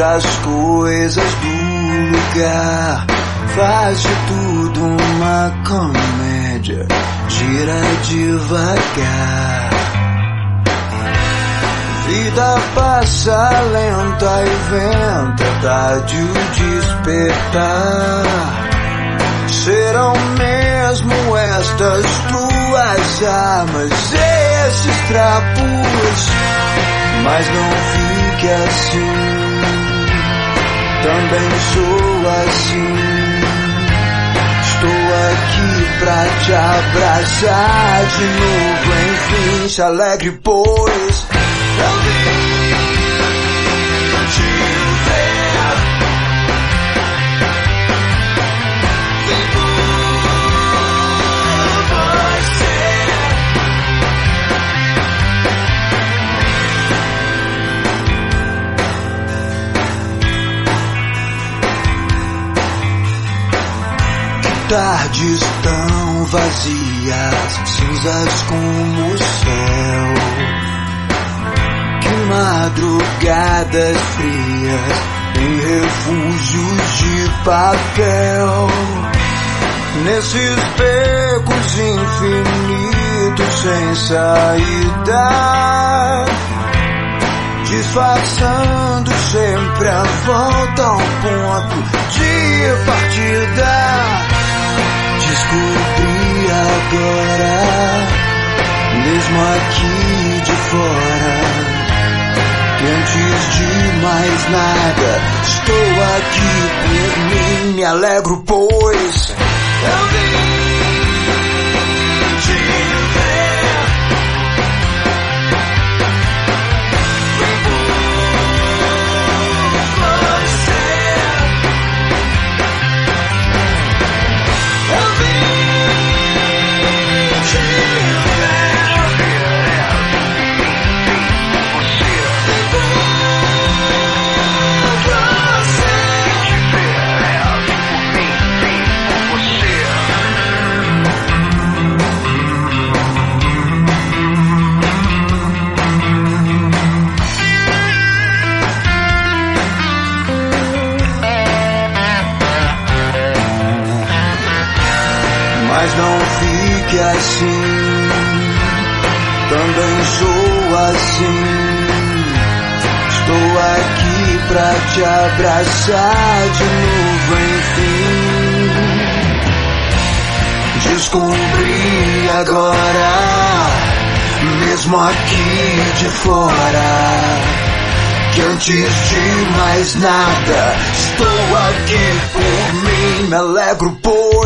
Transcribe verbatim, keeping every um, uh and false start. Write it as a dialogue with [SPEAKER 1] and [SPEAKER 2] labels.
[SPEAKER 1] as coisas do lugar. Faz de tudo uma comédia, gira devagar. Vida passa lenta e venta, tarde o despertar. Serão mesmo estas tuas armas, esses trapos, mas não fique assim, também sou assim. Estou aqui pra te abraçar de novo, enfim, se alegre, pois eu vim te ver. Vim por você. Que tardes tão vazias, cinzas como o céu. Madrugadas frias em refúgios de papel, nesses becos infinitos sem saída, disfarçando sempre a volta ao ponto de partida. Descobri agora, mesmo aqui de fora, que antes de mais nada estou aqui por mim, me alegro, pois eu vim te ver. Vim por você. Eu vim te ver. Mas não fique assim, também sou assim. Estou aqui pra te abraçar de novo, enfim. Descobri agora, mesmo aqui de fora, que antes de mais nada estou aqui por mim, me alegro por